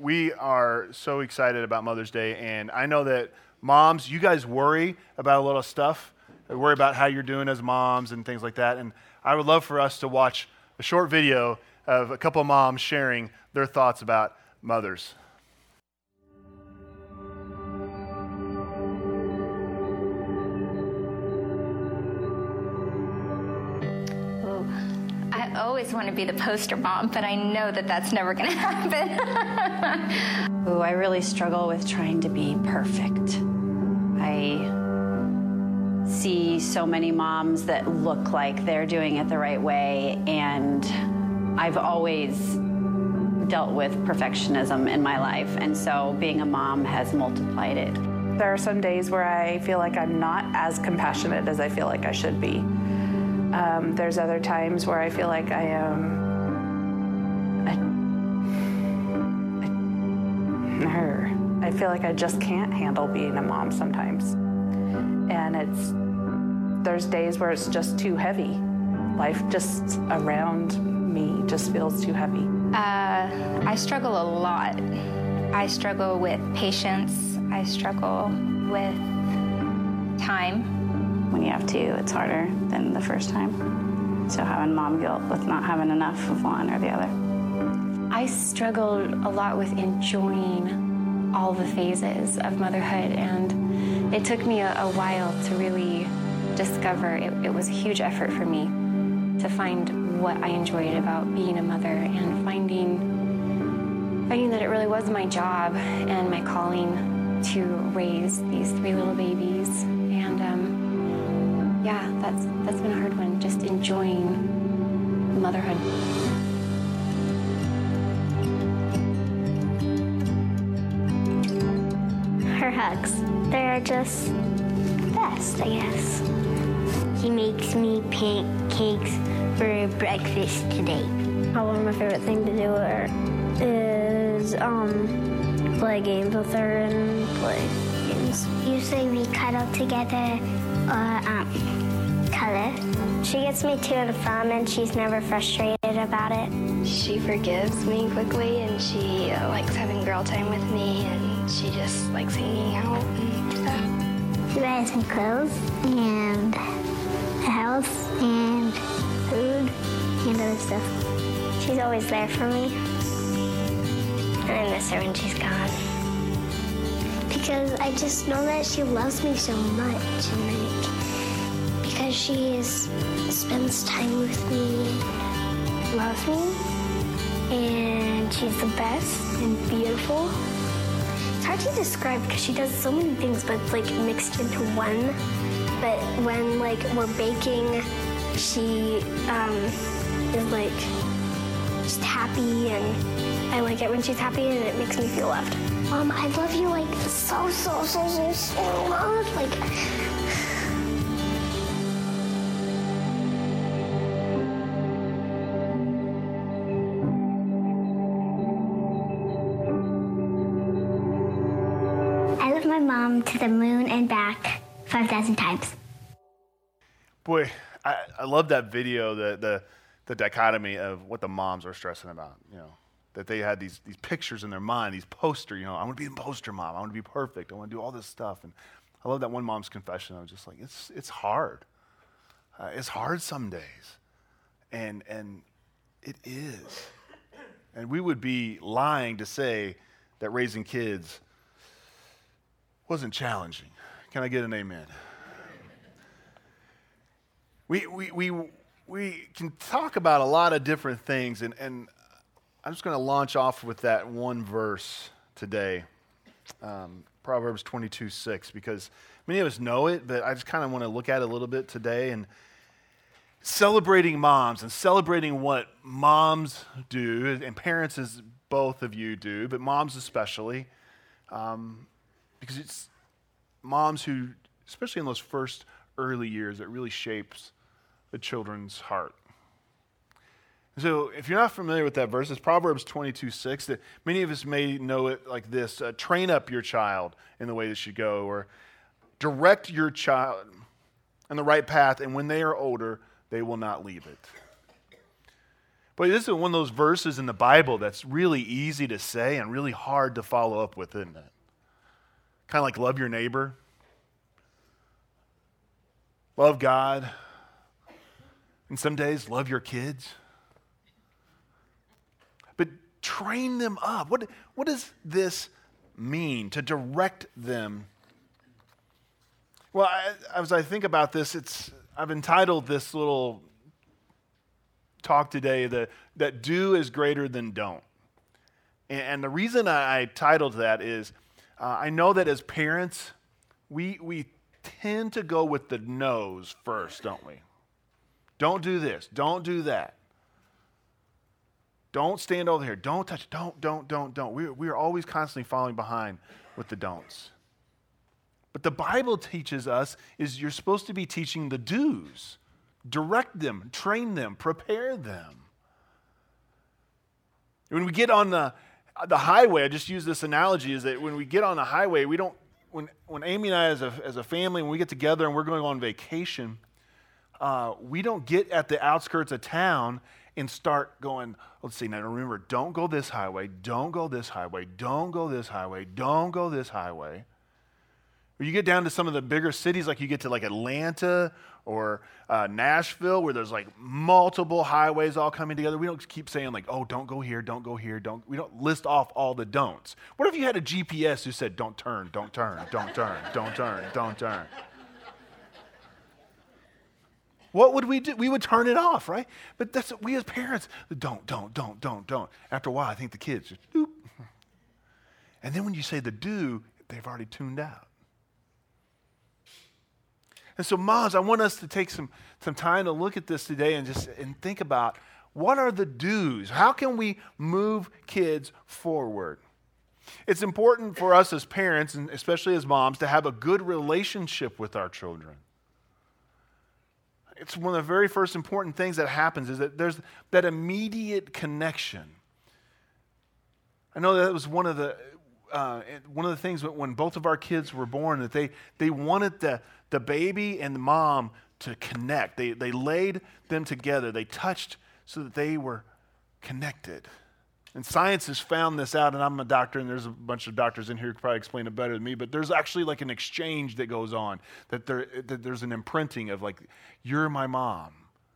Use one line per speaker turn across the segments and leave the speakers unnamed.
We are so excited about Mother's Day, and I know that moms, you guys worry about a lot of stuff. You worry about how you're doing as moms and things like that, and I would love for us to watch a short video of a couple of moms sharing their thoughts about mothers.
I always want to be the poster mom, but I know that that's never going to happen.
I really struggle with trying to be perfect. I see so many moms that look like they're doing it the right way, and I've always dealt with perfectionism in my life, and so being a mom has multiplied it.
There are some days where I feel like I'm not as compassionate as I feel like I should be. There's other times where I feel like I am I feel like I just can't handle being a mom sometimes. And there's days where it's just too heavy. Life just around me just feels too heavy.
I struggle a lot. I struggle with patience. I struggle with time.
When you have two, it's harder than the first time. So having mom guilt with not having enough of one or the other.
I struggled a lot with enjoying all the phases of motherhood, and it took me a while to really discover it was a huge effort for me to find what I enjoyed about being a mother, and finding that it really was my job and my calling to raise these three little babies. And yeah, that's been a hard one, just enjoying motherhood.
Her hugs, they're just the best, I guess. He makes me pancakes for breakfast today. One of my favorite things to do is play games with her and play games. Usually we cuddle together or color. She gets me to and from, and she's never frustrated about it.
She forgives me quickly, and she likes having girl time with me, and she just likes hanging out and stuff.
She buys me clothes and a house and food and other stuff. She's always there for me. And I miss her when she's gone. Because I just know that she loves me so much, and because she spends time with me, loves me, and she's the best and beautiful. It's hard to describe because she does so many things, but it's like mixed into one. But when we're baking, she is like just happy, and I like it when she's happy, and it makes me feel loved. Mom, I love you so much. I love my mom to the moon and back 5,000 times.
Boy, I love that video, the dichotomy of what the moms are stressing about, that they had these pictures in their mind, these poster, I want to be a poster mom, I want to be perfect, I want to do all this stuff. And I love that one mom's confession. I was just like, it's hard. It's hard some days. And it is. And we would be lying to say that raising kids wasn't challenging. Can I get an amen? We can talk about a lot of different things, and I'm just going to launch off with that one verse today, Proverbs 22:6, because many of us know it, but I just kind of want to look at it a little bit today, and celebrating moms and celebrating what moms do, and parents as both of you do, but moms especially, because it's moms who, especially in those first early years, it really shapes the children's heart. So if you're not familiar with that verse, it's Proverbs 22:6, that many of us may know it like this: train up your child in the way they should go, or direct your child in the right path, and when they are older, they will not leave it. But this is one of those verses in the Bible that's really easy to say and really hard to follow up with, isn't it? Kind of like love your neighbor, love God, and some days love your kids. But train them up. What does this mean, to direct them? Well, as I think about this, I've entitled this little talk today that do is greater than don't. And the reason I titled that is I know that as parents, we tend to go with the no's first, don't we? Don't do this. Don't do that. Don't stand over here. Don't touch. Don't. We're always constantly falling behind with the don'ts. But the Bible teaches us is you're supposed to be teaching the do's. Direct them, train them, prepare them. When we get on the highway, I just use this analogy, is that when we get on the highway, we don't, when Amy and I as a family, when we get together and we're going on vacation, we don't get at the outskirts of town and start going, let's see, now remember, don't go this highway, don't go this highway, don't go this highway, don't go this highway. Or you get down to some of the bigger cities, like you get to like Atlanta or Nashville, where there's like multiple highways all coming together. We don't keep saying like, oh, don't go here, don't go here, don't. We don't list off all the don'ts. What if you had a GPS who said, don't turn, don't turn, don't turn, don't turn, don't turn? What would we do? We would turn it off, right? But that's we as parents, don't. After a while, I think the kids just doop. And then when you say the do, they've already tuned out. And so, moms, I want us to take some time to look at this today and think about what are the do's? How can we move kids forward? It's important for us as parents, and especially as moms, to have a good relationship with our children. It's one of the very first important things that happens is that there's that immediate connection. I know that was one of the things when both of our kids were born, that they wanted the baby and the mom to connect. They laid them together. They touched so that they were connected. And science has found this out, and I'm a doctor, and there's a bunch of doctors in here who could probably explain it better than me, but there's actually like an exchange that goes on, that there's an imprinting of like, you're my mom.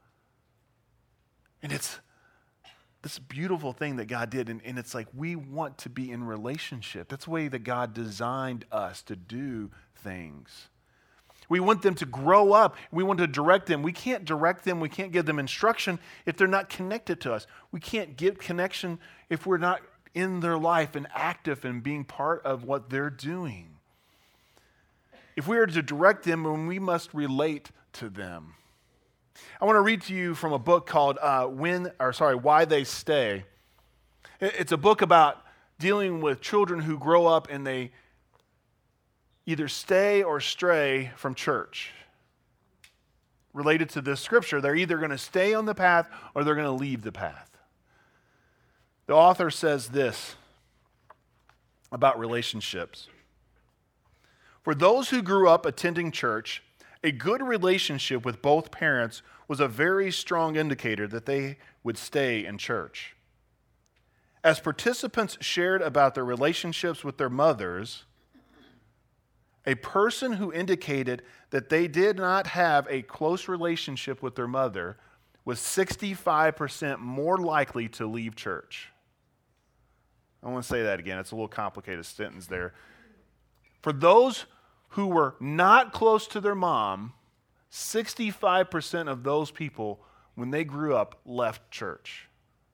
And it's this beautiful thing that God did, and it's like we want to be in relationship. That's the way that God designed us to do things. We want them to grow up. We want to direct them. We can't direct them. We can't give them instruction if they're not connected to us. We can't give connection if we're not in their life and active and being part of what they're doing. If we are to direct them, then we must relate to them. I want to read to you from a book called Why They Stay. It's a book about dealing with children who grow up and they either stay or stray from church. Related to this scripture, they're either going to stay on the path or they're going to leave the path. The author says this about relationships. For those who grew up attending church, a good relationship with both parents was a very strong indicator that they would stay in church. As participants shared about their relationships with their mothers, a person who indicated that they did not have a close relationship with their mother was 65% more likely to leave church. I want to say that again. It's a little complicated sentence there. For those who were not close to their mom, 65% of those people, when they grew up, left church.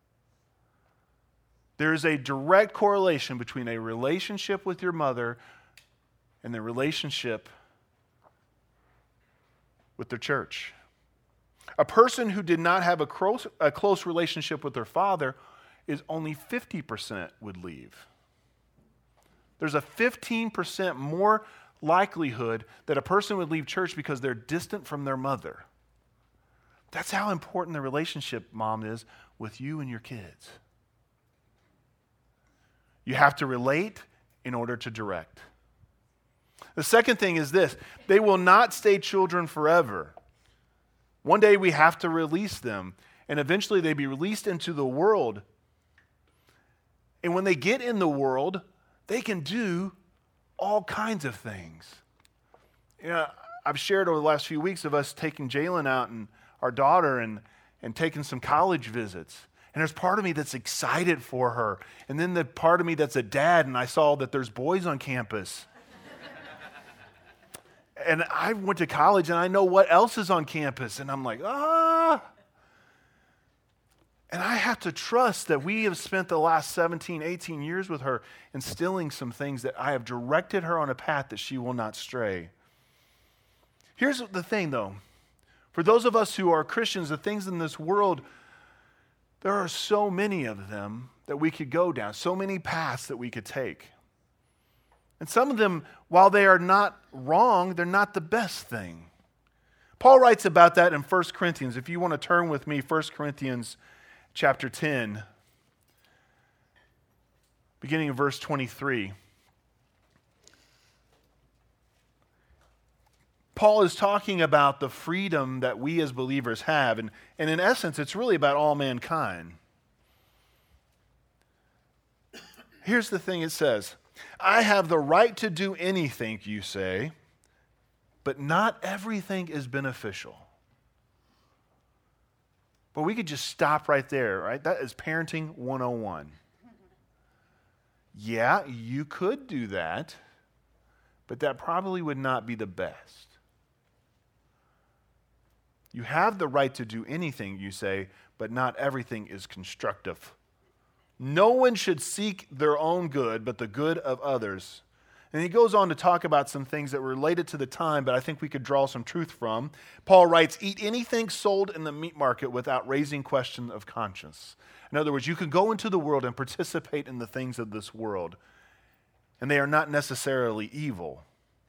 There is a direct correlation between a relationship with your mother and the relationship with their church. A person who did not have a close relationship with their father is only 50% would leave. There's a 15% more likelihood that a person would leave church because they're distant from their mother. That's how important the relationship, mom, is with you and your kids. You have to relate in order to direct. The second thing is this: they will not stay children forever. One day we have to release them, and eventually they'd be released into the world. And when they get in the world, they can do all kinds of things. I've shared over the last few weeks of us taking Jalen out and our daughter and taking some college visits. And there's part of me that's excited for her. And then the part of me that's a dad, and I saw that there's boys on campus. And I went to college, and I know what else is on campus. And I'm like, And I have to trust that we have spent the last 17, 18 years with her instilling some things that I have directed her on a path that she will not stray. Here's the thing, though. For those of us who are Christians, the things in this world, there are so many of them that we could go down, so many paths that we could take. And some of them, while they are not wrong, they're not the best thing. Paul writes about that in 1 Corinthians. If you want to turn with me, 1 Corinthians chapter 10, beginning of verse 23. Paul is talking about the freedom that we as believers have, and in essence, it's really about all mankind. Here's the thing it says, I have the right to do anything, you say, but not everything is beneficial. But we could just stop right there, right? That is parenting 101. Yeah, you could do that, but that probably would not be the best. You have the right to do anything, you say, but not everything is constructive. No one should seek their own good, but the good of others. And he goes on to talk about some things that were related to the time, but I think we could draw some truth from. Paul writes, eat anything sold in the meat market without raising question of conscience. In other words, you can go into the world and participate in the things of this world, and they are not necessarily evil.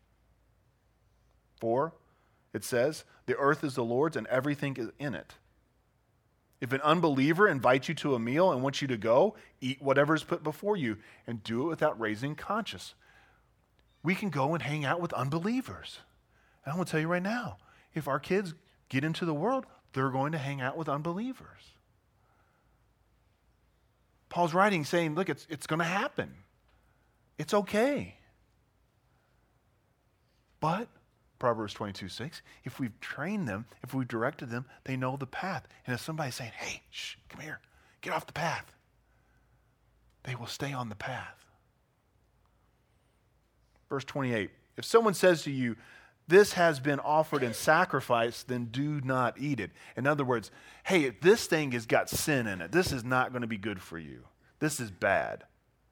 For, it says, the earth is the Lord's and everything is in it. If an unbeliever invites you to a meal and wants you to go, eat whatever is put before you and do it without raising conscience. We can go and hang out with unbelievers. And I'm going to tell you right now, if our kids get into the world, they're going to hang out with unbelievers. Paul's writing saying, look, it's going to happen. It's okay. But Proverbs 22:6, if we've trained them, if we've directed them, they know the path. And if somebody's saying, hey, shh, come here, get off the path, they will stay on the path. Verse 28, if someone says to you, this has been offered in sacrifice, then do not eat it. In other words, hey, this thing has got sin in it. This is not going to be good for you. This is bad.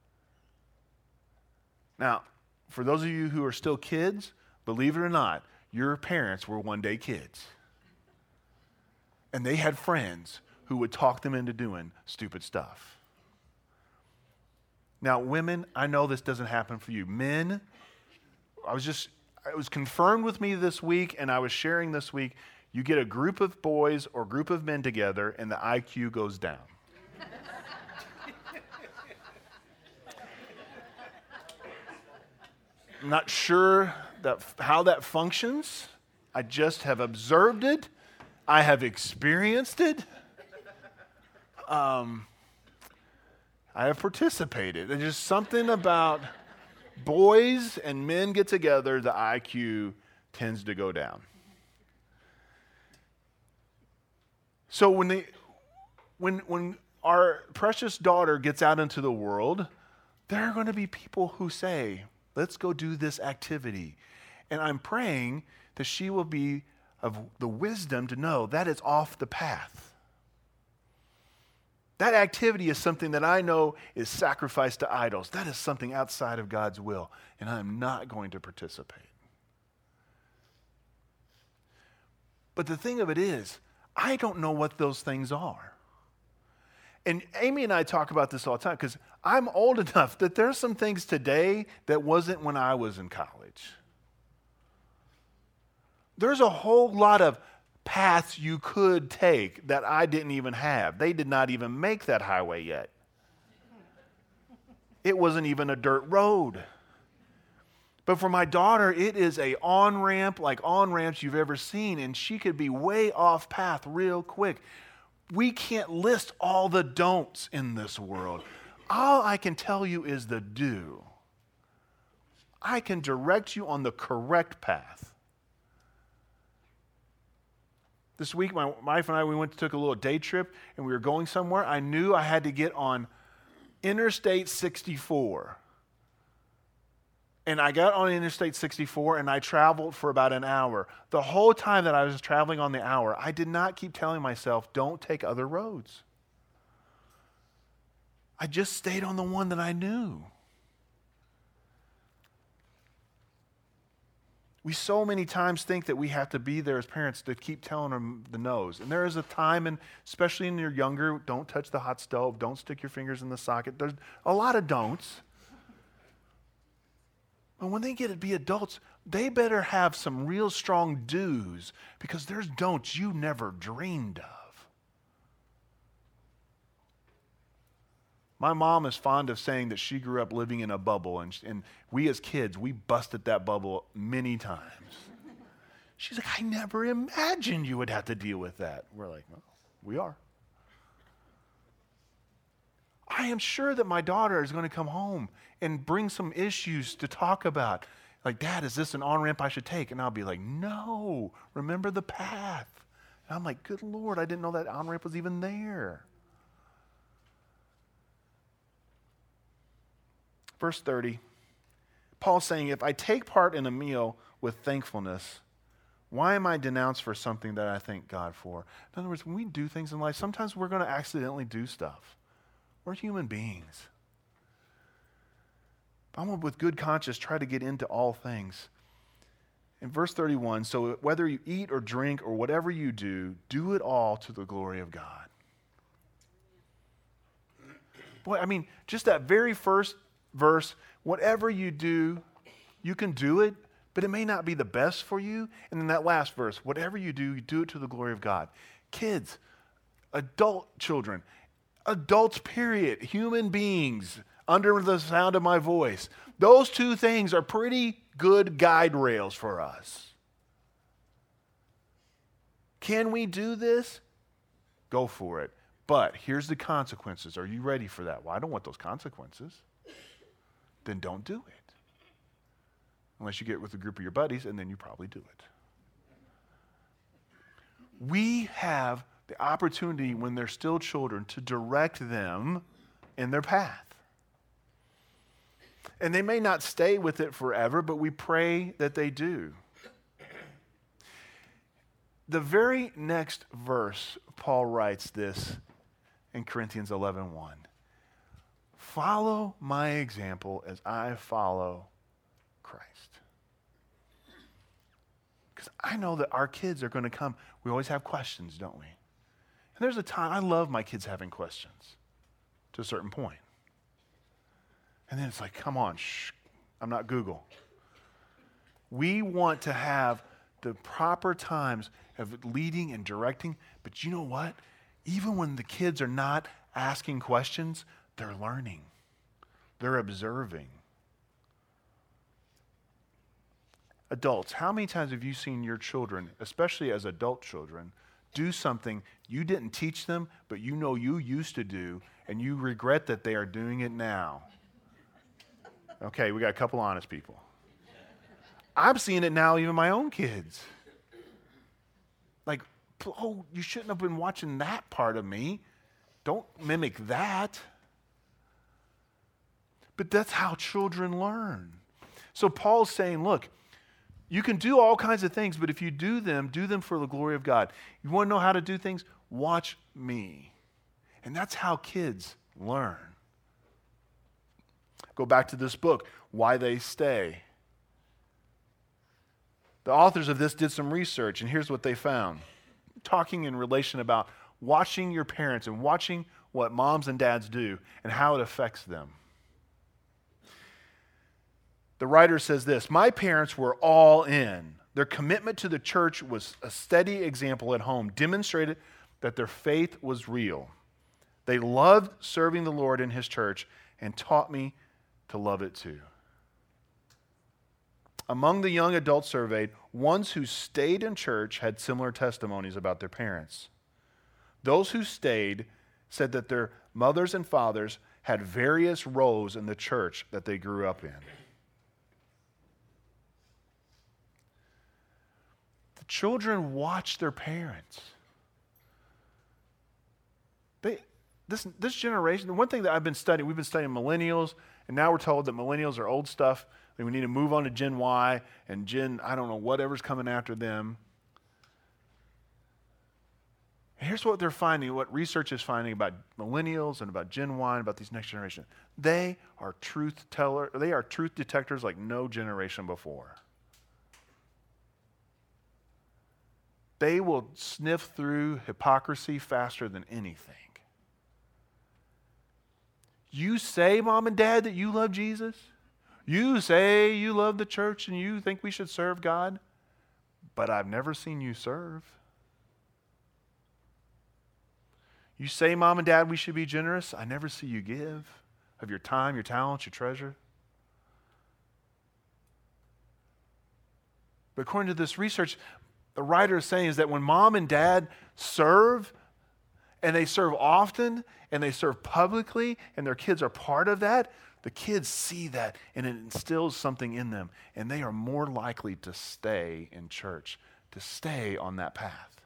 Now, for those of you who are still kids, believe it or not, your parents were one day kids. And they had friends who would talk them into doing stupid stuff. Now, women, I know this doesn't happen for you. Men, it was confirmed with me this week, and I was sharing this week, you get a group of boys or group of men together, and the IQ goes down. I'm not sure how that functions. I just have observed it. I have experienced it. I have participated. There's just something about boys and men get together, the IQ tends to go down. So when our precious daughter gets out into the world, there are going to be people who say, let's go do this activity. And I'm praying that she will be of the wisdom to know that is off the path. That activity is something that I know is sacrifice to idols. That is something outside of God's will, and I'm not going to participate. But the thing of it is, I don't know what those things are. And Amy and I talk about this all the time because I'm old enough that there's some things today that wasn't when I was in college. There's a whole lot of paths you could take that I didn't even have. They did not even make that highway yet. It wasn't even a dirt road. But for my daughter, it is a on-ramp like on-ramps you've ever seen, and she could be way off path real quick. We can't list all the don'ts in this world. All I can tell you is the do. I can direct you on the correct path. This week, my wife and I, we took a little day trip, and we were going somewhere. I knew I had to get on Interstate 64. And I got on Interstate 64, and I traveled for about an hour. The whole time that I was traveling on the hour, I did not keep telling myself, don't take other roads. I just stayed on the one that I knew. We so many times think that we have to be there as parents to keep telling them the no's. And there is a time, and especially when you're younger, don't touch the hot stove, don't stick your fingers in the socket. There's a lot of don'ts. But when they get to be adults, they better have some real strong do's, because there's don'ts you never dreamed of. My mom is fond of saying that she grew up living in a bubble, and we as kids, we busted that bubble many times. She's like, I never imagined you would have to deal with that. We're like, well, we are. I am sure that my daughter is going to come home and bring some issues to talk about. Like, Dad, is this an on-ramp I should take? And I'll be like, no, remember the path. And I'm like, good Lord, I didn't know that on-ramp was even there. Verse 30, Paul's saying, if I take part in a meal with thankfulness, why am I denounced for something that I thank God for? In other words, when we do things in life, sometimes we're going to accidentally do stuff. We're human beings. But I'm going to, with good conscience, try to get into all things. In verse 31, so whether you eat or drink or whatever you do, do it all to the glory of God. Boy, I mean, just that very first verse, whatever you do, you can do it, but it may not be the best for you. And then that last verse, whatever you do it to the glory of God. Kids, adult children, adults, period, human beings under the sound of my voice. Those two things are pretty good guide rails for us. Can we do this? Go for it. But here's the consequences. Are you ready for that? Well, I don't want those consequences. Then don't do it. Unless you get with a group of your buddies, and then you probably do it. We have the opportunity when they're still children to direct them in their path. And they may not stay with it forever, but we pray that they do. The very next verse, Paul writes this in Corinthians 11:1. Follow my example as I follow Christ. Because I know that our kids are going to come. We always have questions, don't we? And there's a time, I love my kids having questions to a certain point. And then it's like, come on, shh, I'm not Google. We want to have the proper times of leading and directing, but you know what? Even when the kids are not asking questions, they're learning. They're observing. Adults, how many times have you seen your children, especially as adult children, do something you didn't teach them, but you know you used to do, and you regret that they are doing it now? Okay, we got a couple honest people. I'm seeing it now, even my own kids. Like, oh, you shouldn't have been watching that part of me. Don't mimic that. But that's how children learn. So Paul's saying, look, you can do all kinds of things, but if you do them for the glory of God. You want to know how to do things? Watch me. And that's how kids learn. Go back to this book, Why They Stay. The authors of this did some research, and here's what they found. Talking in relation about watching your parents and watching what moms and dads do and how it affects them. The writer says this, my parents were all in. Their commitment to the church was a steady example at home, demonstrated that their faith was real. They loved serving the Lord in His church and taught me to love it too. Among the young adults surveyed, ones who stayed in church had similar testimonies about their parents. Those who stayed said that their mothers and fathers had various roles in the church that they grew up in. The children watch their parents. This generation, the one thing that I've been studying, we've been studying millennials, and now we're told that millennials are old stuff, and we need to move on to Gen Y and Gen, I don't know, whatever's coming after them. And here's what they're finding, what research is finding about millennials and about Gen Y and about these next generation. They are truth detectors like no generation before. They will sniff through hypocrisy faster than anything. You say, Mom and Dad, that you love Jesus. You say you love the church and you think we should serve God, but I've never seen you serve. You say, Mom and Dad, we should be generous. I never see you give of your time, your talents, your treasure. But according to this research, the writer is saying is that when Mom and Dad serve, and they serve often, and they serve publicly, and their kids are part of that, the kids see that, and it instills something in them, and they are more likely to stay in church, to stay on that path.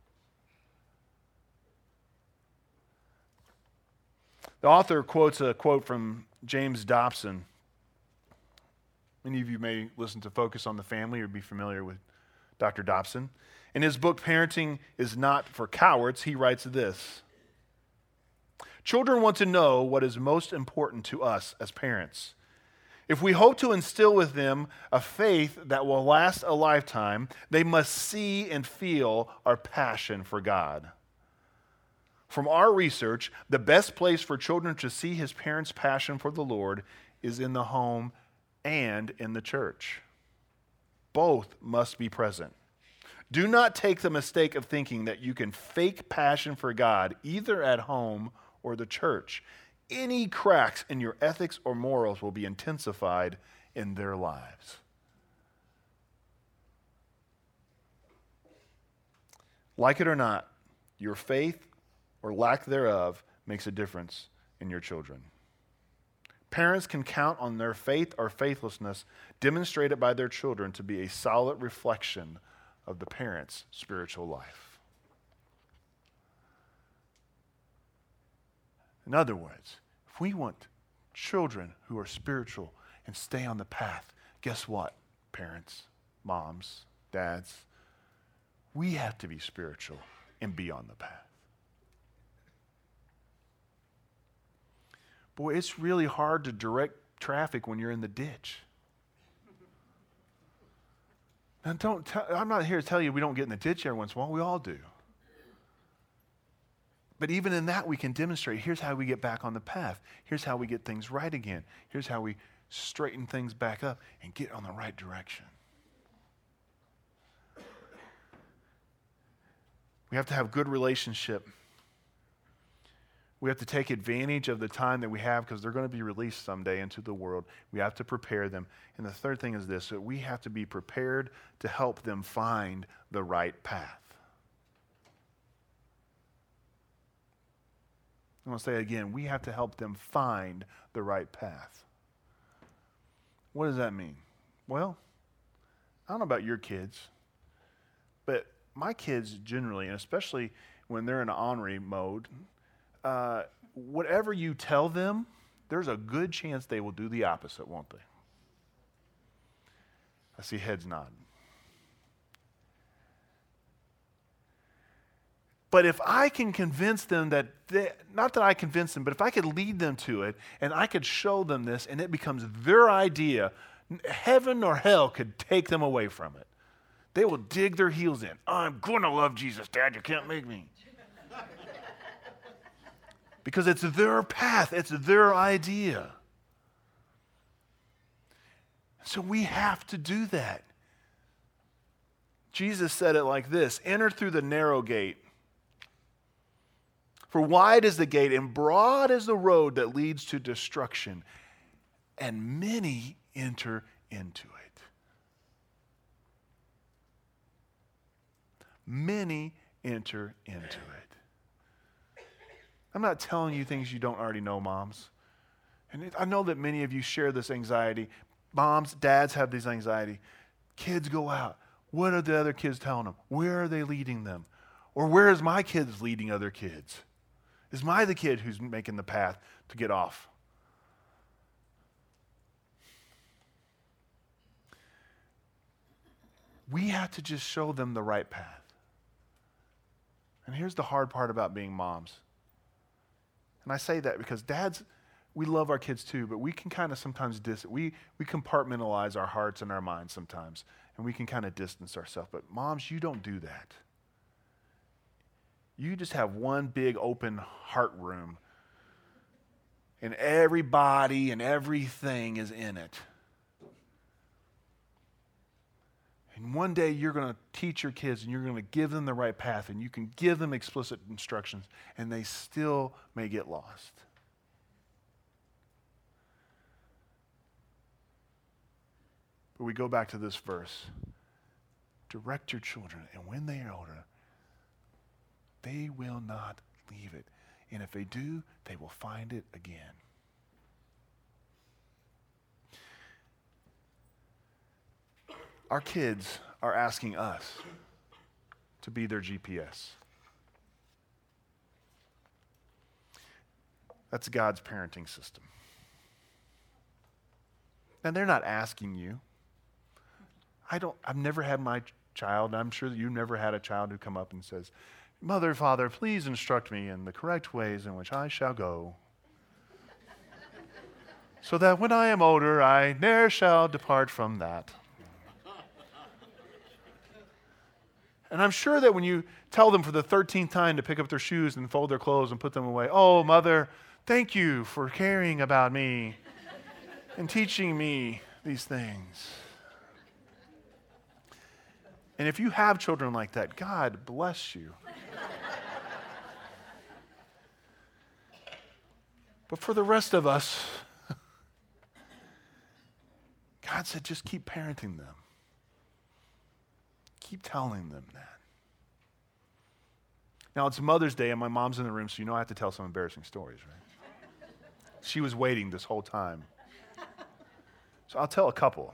The author quotes a quote from James Dobson. Many of you may listen to Focus on the Family or be familiar with Dr. Dobson. In his book, Parenting is Not for Cowards, he writes this: children want to know what is most important to us as parents. If we hope to instill with them a faith that will last a lifetime, they must see and feel our passion for God. From our research, the best place for children to see his parents' passion for the Lord is in the home and in the church. Both must be present. Do not take the mistake of thinking that you can fake passion for God either at home or the church. Any cracks in your ethics or morals will be intensified in their lives. Like it or not, your faith or lack thereof makes a difference in your children. Parents can count on their faith or faithlessness demonstrated by their children to be a solid reflection of the parent's spiritual life. In other words, if we want children who are spiritual and stay on the path, guess what, parents, moms, dads? We have to be spiritual and be on the path. Boy, it's really hard to direct traffic when you're in the ditch. And I'm not here to tell you we don't get in the ditch every once in a while. We all do. But even in that, we can demonstrate, here's how we get back on the path. Here's how we get things right again. Here's how we straighten things back up and get on the right direction. We have to have good relationship. We have to take advantage of the time that we have because they're going to be released someday into the world. We have to prepare them. And the third thing is this, that we have to be prepared to help them find the right path. I'm going to say it again, we have to help them find the right path. What does that mean? Well, I don't know about your kids, but my kids generally, and especially when they're in an ornery mode, whatever you tell them, there's a good chance they will do the opposite, won't they? I see heads nodding. But if I can convince them not that I convince them, but if I could lead them to it and I could show them this and it becomes their idea, heaven or hell could take them away from it. They will dig their heels in. I'm going to love Jesus, Dad. You can't make me. Because it's their path. It's their idea. So we have to do that. Jesus said it like this: enter through the narrow gate. For wide is the gate and broad is the road that leads to destruction, and many enter into it. Many enter into it. I'm not telling you things you don't already know, moms. And I know that many of you share this anxiety. Moms, dads have this anxiety. Kids go out. What are the other kids telling them? Where are they leading them? Or where is my kids leading other kids? Is my the kid who's making the path to get off? We have to just show them the right path. And here's the hard part about being moms. And I say that because dads, we love our kids too, but we can kind of sometimes we compartmentalize our hearts and our minds sometimes, and we can kind of distance ourselves. But moms, you don't do that. You just have one big open heart room, and everybody and everything is in it. And one day you're going to teach your kids and you're going to give them the right path, and you can give them explicit instructions, and they still may get lost. But we go back to this verse. Direct your children, and when they are older, they will not leave it. And if they do, they will find it again. Our kids are asking us to be their GPS. That's God's parenting system. And they're not asking you. I've never had my child, and I'm sure that you've never had a child who come up and says, Mother, Father, please instruct me in the correct ways in which I shall go, so that when I am older, I ne'er shall depart from that. And I'm sure that when you tell them for the 13th time to pick up their shoes and fold their clothes and put them away, oh, Mother, thank you for caring about me and teaching me these things. And if you have children like that, God bless you. But for the rest of us, God said, just keep parenting them. Keep telling them that. Now, it's Mother's Day, and my mom's in the room, so you know I have to tell some embarrassing stories, right? She was waiting this whole time. So I'll tell a couple.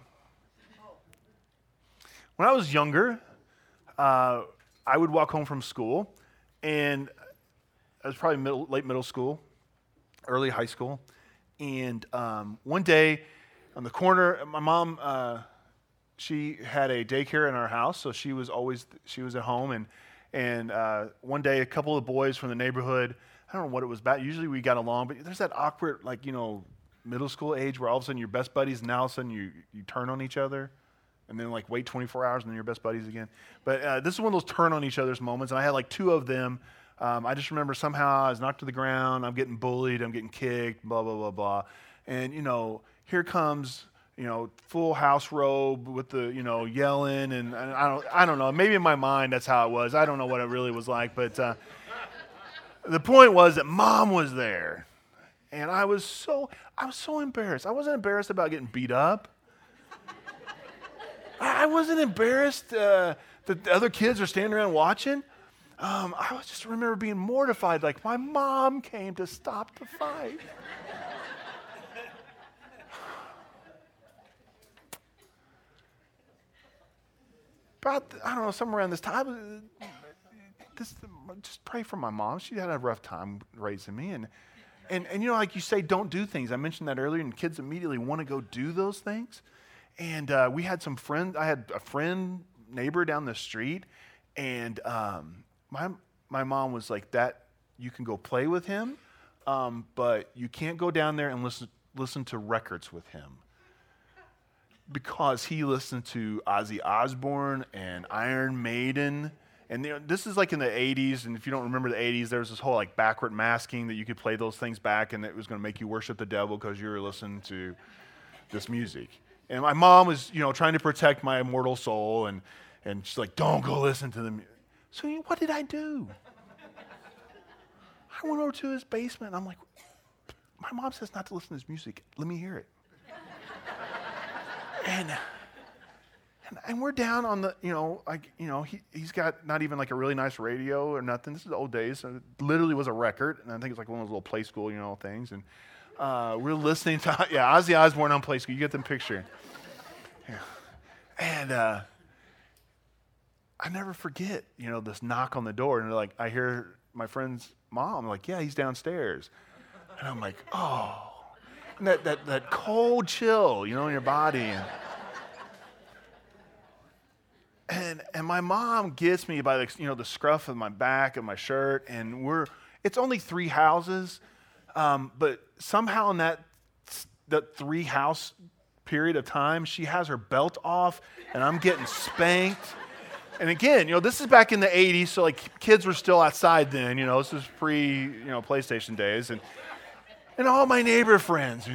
When I was younger, I would walk home from school, and I was probably late middle school, early high school, and one day on the corner, my mom, she had a daycare in our house, so she was at home, and one day a couple of boys from the neighborhood, I don't know what it was about, usually we got along, but there's that awkward, middle school age where all of a sudden you're best buddies, and now all of a sudden you turn on each other. And then wait 24 hours and then you're best buddies again. But this is one of those turn on each other's moments. And I had two of them. I just remember somehow I was knocked to the ground. I'm getting bullied. I'm getting kicked, blah, blah, blah, blah. And, here comes, full house robe with the, yelling. And I don't know. Maybe in my mind that's how it was. I don't know what it really was like. But the point was that Mom was there. And I was so embarrassed. I wasn't embarrassed about getting beat up. I wasn't embarrassed that the other kids are standing around watching. I just remember being mortified, my mom came to stop the fight. About, somewhere around this time, just pray for my mom. She had a rough time raising me. And like you say, don't do things. I mentioned that earlier, and kids immediately want to go do those things. And we had some friends. I had a neighbor down the street, and my mom was like, "That you can go play with him, but you can't go down there and listen to records with him, because he listened to Ozzy Osbourne and Iron Maiden." And this is in the 80s, and if you don't remember the 80s, there was this whole backward masking that you could play those things back, and it was going to make you worship the devil because you were listening to this music. And my mom was, trying to protect my immortal soul, and she's like, don't go listen to them. So what did I do? I went over to his basement, and I'm like, my mom says not to listen to this music. Let me hear it. And And we're down on the, he's got not even like a really nice radio or nothing. This is the old days. So it literally was a record. And I think it's like one of those little Play School, things. And we're listening to, Ozzy Osbourne on Play School. You get the picture. Yeah. And I never forget, this knock on the door. And like, I hear my friend's mom, like, yeah, he's downstairs. And I'm like, oh. And that cold chill, in your body. And my mom gets me by the scruff of my back of my shirt, and it's only 3 houses, but somehow in that 3 house period of time, she has her belt off, and I'm getting spanked. And again, this is back in the 80s, so like kids were still outside then, this was pre, PlayStation days, and all my neighbor friends,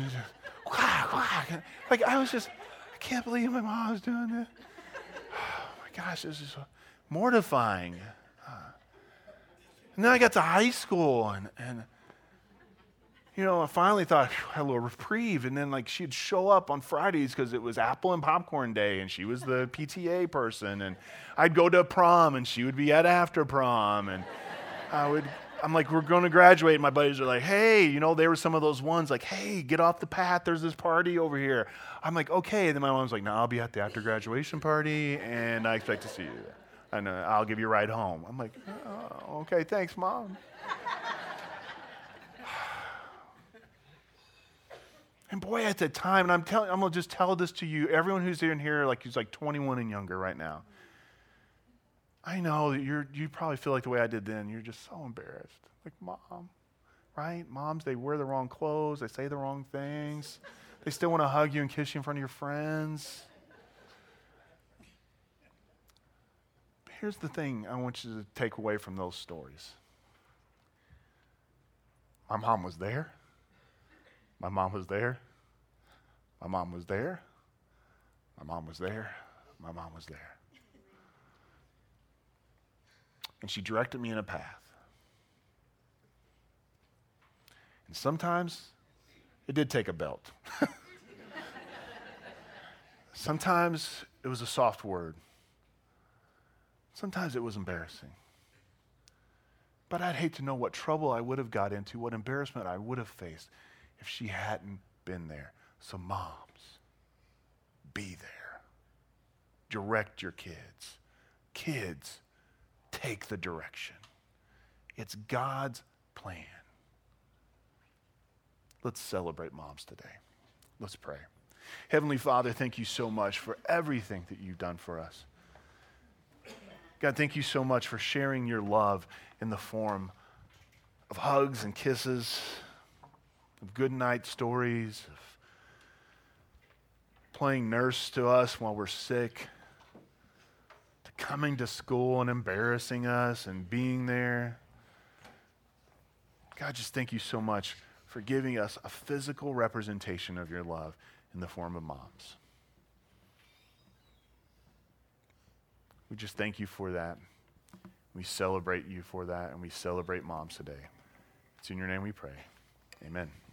like I can't believe my mom's doing this. Gosh, this is mortifying. And then I got to high school, and I finally thought, I had a little reprieve. And then, like, she'd show up on Fridays because it was apple and popcorn day, and she was the PTA person. And I'd go to prom, and she would be at after prom. And I'm like, we're going to graduate. And my buddies are like, hey, they were some of those ones like, hey, get off the path. There's this party over here. I'm like, okay. And then my mom's like, no, I'll be at the after graduation party, and I expect to see you there. And I'll give you a ride home. I'm like, oh, okay, thanks, Mom. And boy, at the time, and I'm going to just tell this to you, everyone who's in here, like who's like 21 and younger right now. I know that you probably feel like the way I did then. You're just so embarrassed. Like, Mom, right? Moms, they wear the wrong clothes. They say the wrong things. They still want to hug you and kiss you in front of your friends. But here's the thing I want you to take away from those stories. My mom was there. My mom was there. My mom was there. My mom was there. My mom was there. And she directed me in a path. And sometimes it did take a belt. Sometimes it was a soft word. Sometimes it was embarrassing. But I'd hate to know what trouble I would have got into, what embarrassment I would have faced if she hadn't been there. So moms, be there. Direct your kids. Kids, take the direction. It's God's plan. Let's celebrate moms today. Let's pray. Heavenly Father, thank you so much for everything that you've done for us. God, thank you so much for sharing your love in the form of hugs and kisses, of good night stories, of playing nurse to us while we're sick, to coming to school and embarrassing us and being there. God, just thank you so much for giving us a physical representation of your love in the form of moms. We just thank you for that. We celebrate you for that, and we celebrate moms today. It's in your name we pray. Amen.